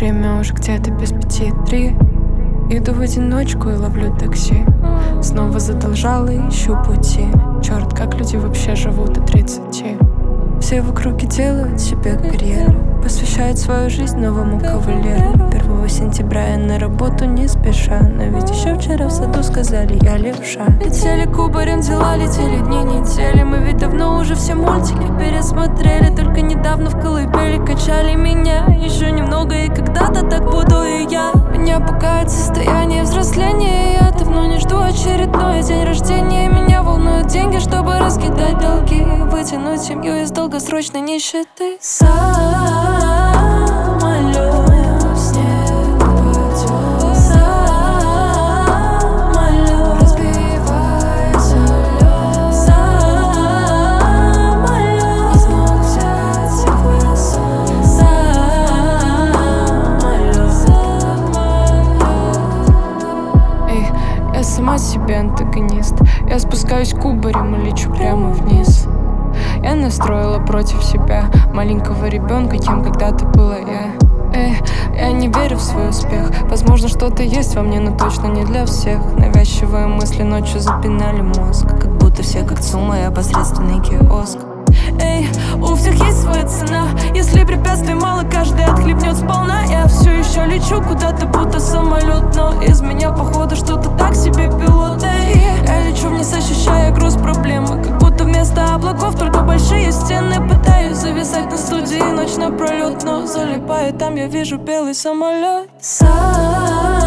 Время уже где-то без 5:03. Иду в одиночку и ловлю такси. Снова задолжала и ищу пути. Черт, как люди вообще живут до 30. Все в округе делают себе карьеру, посвящают свою жизнь новому кавалеру. 1 сентября я на работу не спеша, но ведь еще вчера в саду сказали я левша. Летели кубарем, дела летели дни, недели. Мы ведь давно уже все мультики пересмотрели. Только недавно в колыбели качали меня. Еще немного и когда-то так буду и я. Меня пугает состояние взросления. Я давно не жду очередной день рождения. Меня волнуют деньги, чтобы раскидать долги, вытянуть семью из долгосрочной нищеты. Самолет с неба падет, самолет разбивается лед, самолет из ног взять всех высот, самолет. Эй, я сама себе антагонист. Я спускаюсь кубарем и лечу прямо вниз. Я настроила против себя маленького ребенка, кем когда-то была я. Я не верю в свой успех. Возможно, что-то есть во мне, но точно не для всех. Навязчивые мысли ночью запинали мозг, как будто все как ЦУМ, а я посредственный киоск. У всех есть своя цена. Если препятствий мало, каждый отхлебнет сполна. Я все еще лечу куда-то, будто самолет, но из меня походу что-то так себе пилот. Я лечу вниз, ощущая груз проблемы, как будто вместо облаков только большие стены. Пытаюсь зависать на студии ночь напролет, но залипаю, там я вижу белый самолет.